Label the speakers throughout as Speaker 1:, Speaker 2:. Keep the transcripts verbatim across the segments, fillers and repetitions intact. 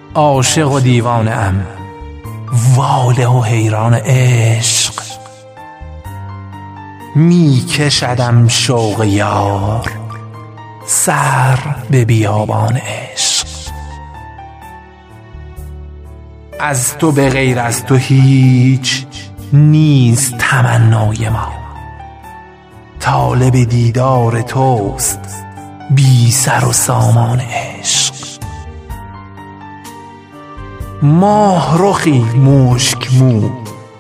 Speaker 1: عاشق و دیوانه ام، واله و حیران عشق. می کشدم شوق یار سر به بیابان عشق. از تو به غیر از تو هیچ نیست تمنای ما، طالب دیدار توست بی سر و سامان عشق. ماه رخی مشک مو،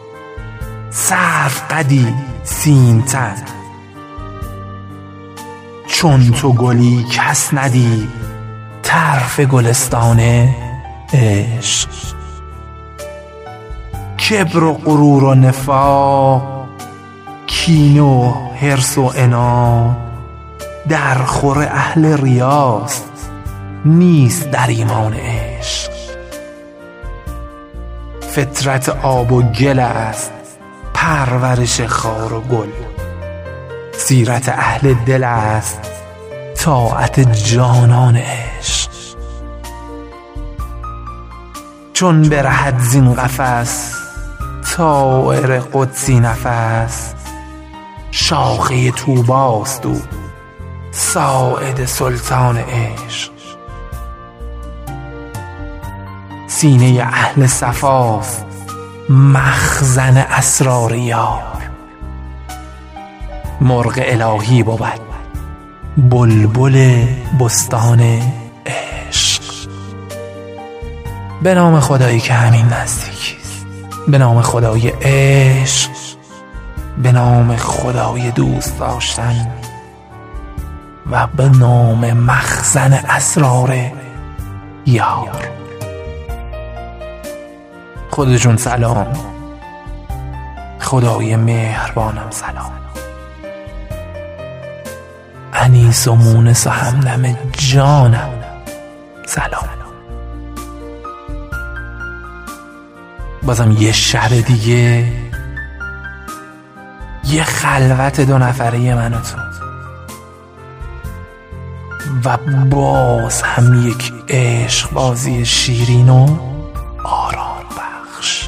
Speaker 1: سرو قدی سیم تن، چون تو گلی کس ندید طرف گلستان عشق. کبر و غرور و نفاق، کینه و حرص و عناد، در خور اهل ریاست نیست در ایمان عشق. فطرت آب و گل است پرورش خار و گل، سیرت اهل دل است طاعت جانان عشق. چون برهد زین قفس طائر قدسی نفس، شاخه طوباست او ساعد سلطان عشق. سینه اهل صفاست مخزن اسرار یار، مرغ الهی بود بلبل بستان عشق. به نام خدایی که همین نزدیکیست، به نام خدای عشق، به نام خدای دوست داشتن و به نام مخزن اسرار یار. خودشون سلام، خدای مهربانم سلام. انیس و مونس و همدم جانم سلام. بازم یه شب دیگه، یه خلوت دو نفره من و تو، و باز هم یک عشق بازی شیرین و آرام بخش.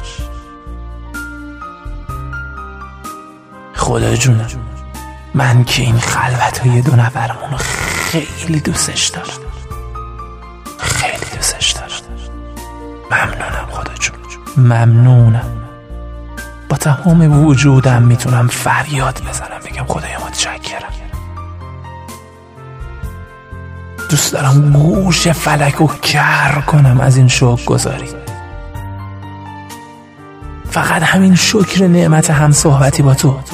Speaker 1: خدا جونم، من که این خلوت های دو نفرمونو خیلی دوستش دارم، خیلی دوستش دارم. ممنونم خدا جون، ممنونم. با تمام وجودم میتونم فریاد بزنم بگم خدایا متشکرم. دوست دارم گوش فلک رو کر کنم از این شکر گذاری. فقط همین شکر نعمت هم صحبتی با تو.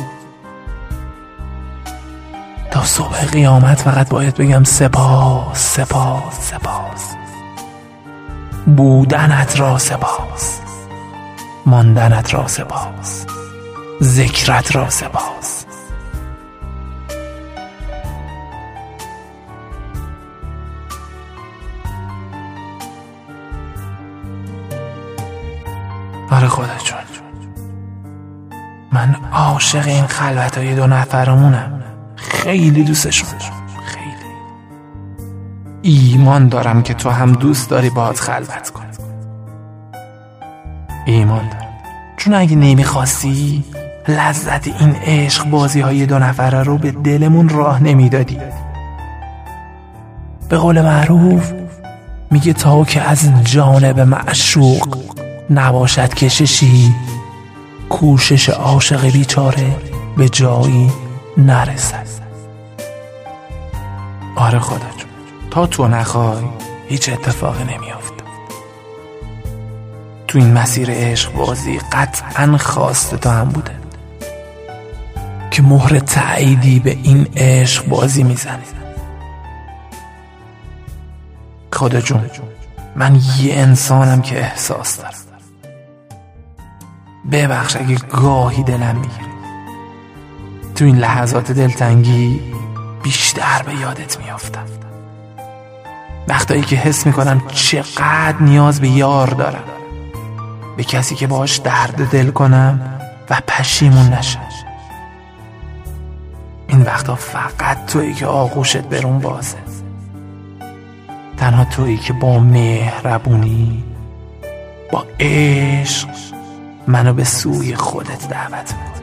Speaker 1: تا صبح قیامت فقط باید بگم سپاس سپاس سپاس. بودنت را سپاس، ماندنت را سپاس، ذکرت را سپاس. آره خدا جون، من عاشق این خلوتای دو نفرمونم، خیلی دوستشون دارم، خیلی. ایمان دارم که تو هم دوست داری باهات خلوت کنی. ایمان دارم، چون اگه نمیخواستی لذت این عشق بازی های دو نفره رو به دلمون راه نمیدادی. به قول معروف میگه تا که از جانب معشوق نباشد کششی، کوشش عاشق بیچاره به جایی نرسد. آره خدا جون، تا تو نخوای هیچ اتفاقی نمیافته. تو این مسیر عشق بازی قطعاً خواسته تو هم بوده که مهر تأییدی به این عشق بازی میزنی. خدا جون، من یه انسانم که احساس دارم. ببخش اگه گاهی دلم میگیره، تو این لحظات دلتنگی بیشتر به یادت میافتم. وقتایی که حس میکنم چقدر نیاز به یار دارم، به کسی که باهاش درد دل کنم و پشیمون نشم. این وقتا فقط تویی که آغوشت برون بازه، تنها تویی که با مهربونی با عشق منو به سوی خودت دعوت میکنی.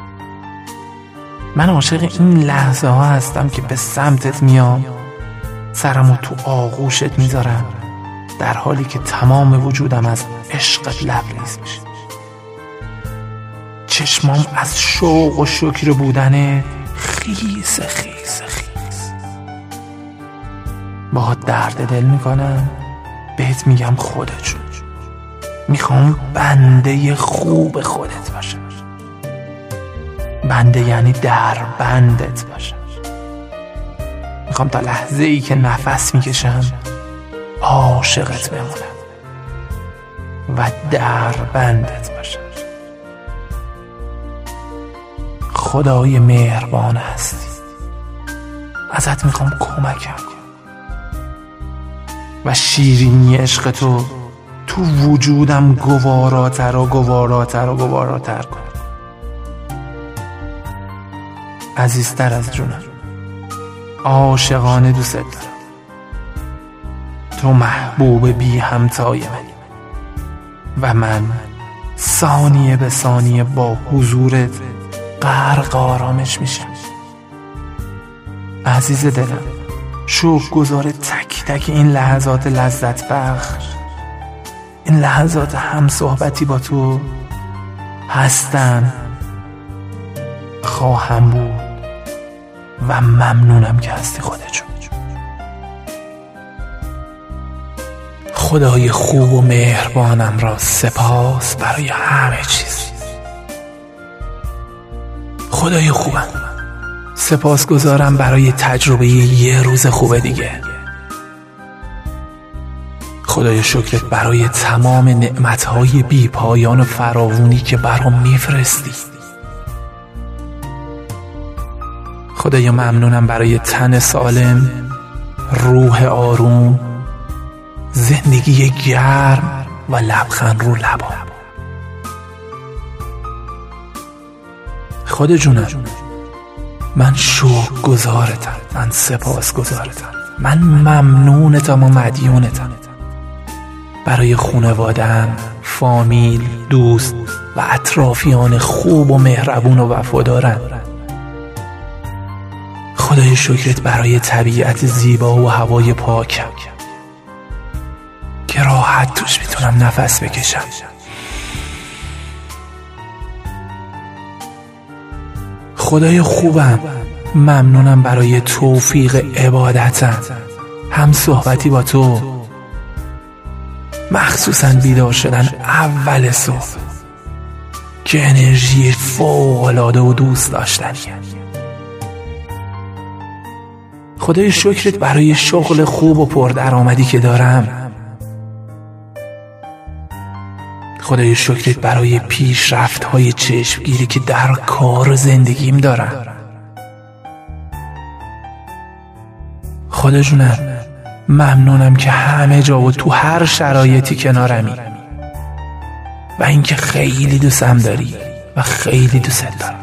Speaker 1: من عاشق این لحظه ها هستم که به سمتت میام، سرمو تو آغوشت میذارم، در حالی که تمام وجودم از عشقت لبریز میشه. چشمام از شوق و شکر بودنت خیس خیس خیس. باهات درد دل میکنم، بهت میگم خودت، میخوام بنده خوب خودت باشم. بنده یعنی در بندت باشم. میخوام تا لحظه ای که نفس میکشم عاشقت بمونم و در بندت باشم. خدای مهربان هستی، ازت میخوام کمکم و شیرینی عشق تو تو وجودم گواراتر و گواراتر و گواراتر کن. عزیزتر از جونم، عاشقانه دوست دارم. تو محبوب بی همتای منی و من ثانیه به ثانیه با حضورت غرق آرامش میشم. عزیز دلم، شکر گزار تک تک این لحظات لذت بخش، این لحظات هم صحبتی با تو هستن، خواهم بود و ممنونم که هستی خودت. خدای خوب و مهربانم را سپاس برای همه چیز. خدای خوبم، سپاس گذارم برای تجربه یه روز خوب دیگه. خدای شکرت برای تمام نعمتهای بی پایان و فراوانی که برام میفرستی. خدایا ممنونم برای تن سالم، روح آروم، زندگی گرم و لبخند رو لبا. خدا جونم، من شکر گزارتم، من سپاس گزارتم، من ممنونتم و مدیونتم برای خانواده‌ام، فامیل، دوست و اطرافیان خوب و مهربون و وفادارم. خدای شکرت برای طبیعت زیبا و هوای پاکم که راحت توش میتونم نفس بکشم. خدای خوبم، ممنونم برای توفیق عبادتم، هم صحبتی با تو، مخصوصا بیدار شدن اول صبح که انرژی فوق‌العاده و دوست داشتنیه. خدای شکرت برای شغل خوب و پردرآمدی که دارم. خدای شکرت برای پیشرفت‌های چشمگیری که در کار و زندگیم دارم. خدا جونم، ممنونم که همه جا و تو هر شرایطی کنارمی و اینکه خیلی دوستم داری و خیلی دوست دارم.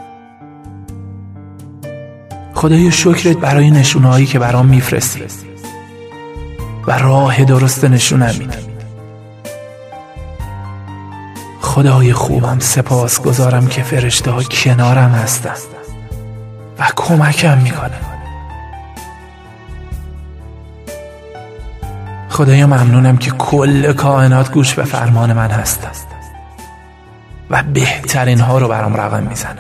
Speaker 1: خدای شکرت برای نشونهایی که برام میفرستی و راه درست نشونم میدی. خدای خوبم، سپاس گذارم که فرشته ها کنارم هستن و کمکم میکنن. خدایا ممنونم که کل کائنات گوش به فرمان من هستن و بهترین ها رو برام رقم میزنن.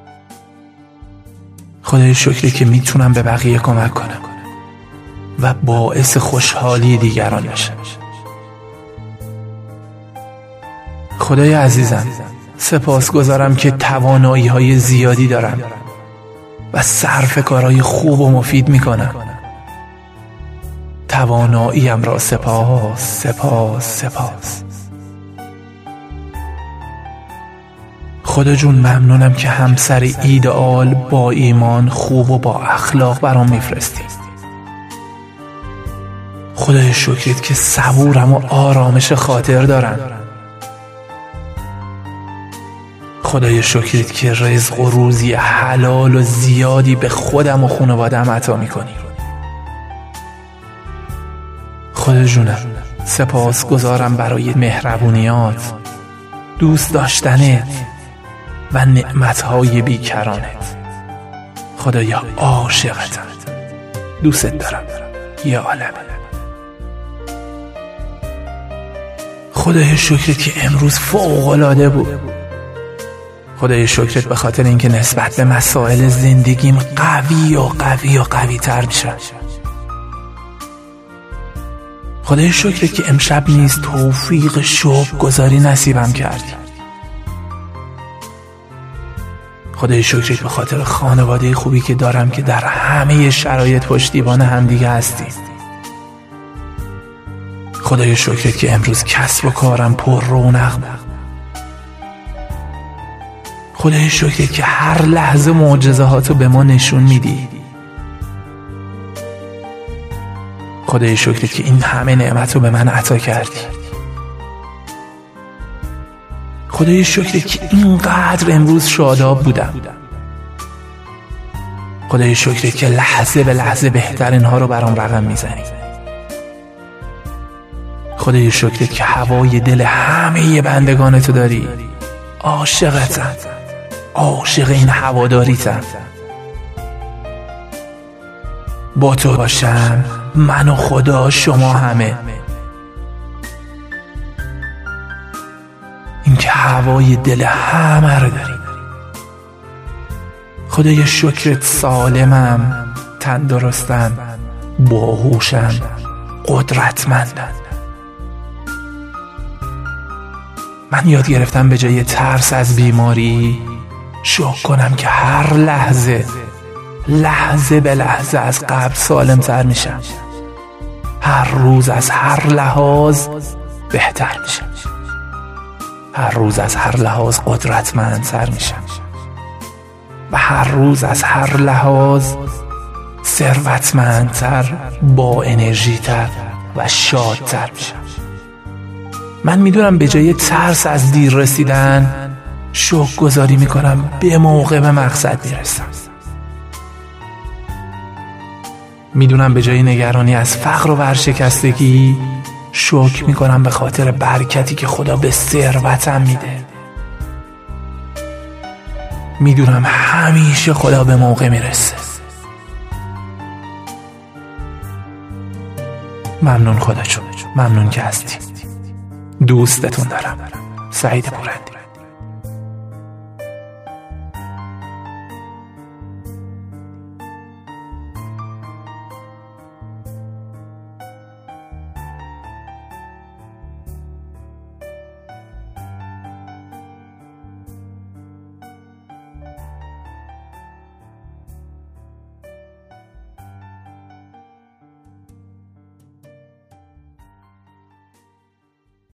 Speaker 1: خدای شکری که میتونم به بقیه کمک کنم و باعث خوشحالی دیگران بشم. خدای عزیزم، سپاسگزارم که توانایی های زیادی دارم و صرف کارهای خوب و مفید میکنم. تواناییم را سپاس سپاس سپاس. خدا جون ممنونم که همسر ایدئال، با ایمان، خوب و با اخلاق برام میفرستی. خدای شکرت که صبورم و آرامش خاطر دارم. خدای شکرت که رزق و روزی حلال و زیادی به خودم و خانواده‌ام عطا میکنی. خدا جونم، سپاسگزارم برای مهربونیات، دوست داشتنت و نعمتهای بیکرانت. خدایا عاشقتم، دوست دارم، یه عالمه. خدایا شکرت که امروز فوق‌العاده بود. خدایا شکرت به خاطر اینکه نسبت به مسائل زندگیم قوی و قوی و قوی تر میشم. خدایا شکرت که امشب نیز توفیق شکر گذاری نصیبم کردی. خدایا شکرت به خاطر خانواده خوبی که دارم که در همه شرایط پشتیبان همدیگه هستیم. خدایا شکرت که امروز کسب و کارم پر رونق بود. خدایا شکرت که هر لحظه معجزهاتو به ما نشون میدی. خدایا شکرت که این همه نعمتو به من عطا کردی. خدایا شکرت که اینقدر امروز شاداب بودم. خدایا شکرت که لحظه به لحظه بهترین ها رو برام رقم میزنی. خدایا شکرت که هوای دل همه بندگانتو داری. عاشقتم، عاشق این هواداریتم. با تو باشم، من و خدا، شما همه. این که هوای دل همه رو داری. خدایا شکرت سالمم، تندرستم، باهوشم، قدرتمندم. من یاد گرفتم به جای ترس از بیماری شکر کنم که هر لحظه لحظه به لحظه از قبل سالم تر میشم. هر روز از هر لحاظ بهتر میشم. هر روز از هر لحاظ قدرتمندتر میشم و هر روز از هر لحاظ ثروتمندتر، با انرژی تر و شادتر میشم. من میدونم به جای ترس از دیر رسیدن شکر گذاری میکنم به موقع به مقصد میرسم. میدونم به جای نگرانی از فقر و ورشکستگی شکر میکنم به خاطر برکتی که خدا به ثروتم میده. میدونم همیشه خدا به موقع میرسه. ممنون خدا جون، ممنون که هستی. دوستتون دارم. سعید پورندی.